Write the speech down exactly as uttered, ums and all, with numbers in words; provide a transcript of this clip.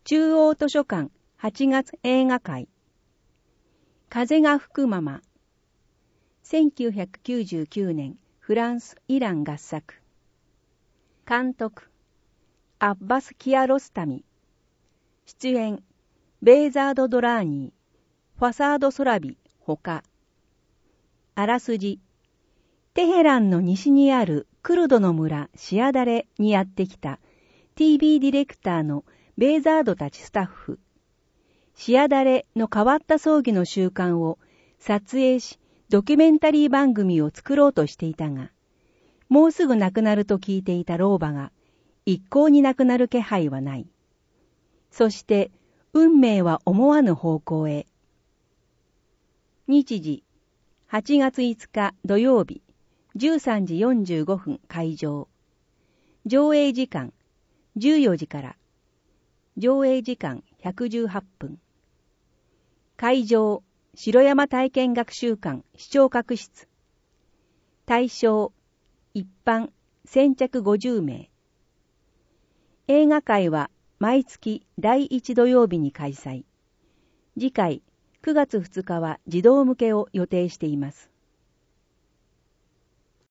中央図書館はちがつ映画会。風が吹くまま。せんきゅうひゃくきゅうじゅうきゅうねんフランス・イラン合作。監督アッバス・キアロスタミ。出演ベーザード・ドラーニー、ファサード・ソラビほか。あらすじ。テヘランの西にあるクルドの村シアダレにやってきた ティービー ディレクターのベーザードたちスタッフ。シアダレの変わった葬儀の習慣を撮影し、ドキュメンタリー番組を作ろうとしていたが、もうすぐ亡くなると聞いていた老婆が一向に亡くなる気配はない。そして運命は思わぬ方向へ。日時はちがついつか土曜日じゅうさんじよんじゅうごふん開場。上映時間じゅうよじから。上映時間ひゃくじゅうはっぷん。会場城山体験学習館視聴覚室。対象一般先着ごじゅうめい。映画会は毎月だいいち土曜日に開催。次回くがつふつかは児童向けを予定しています。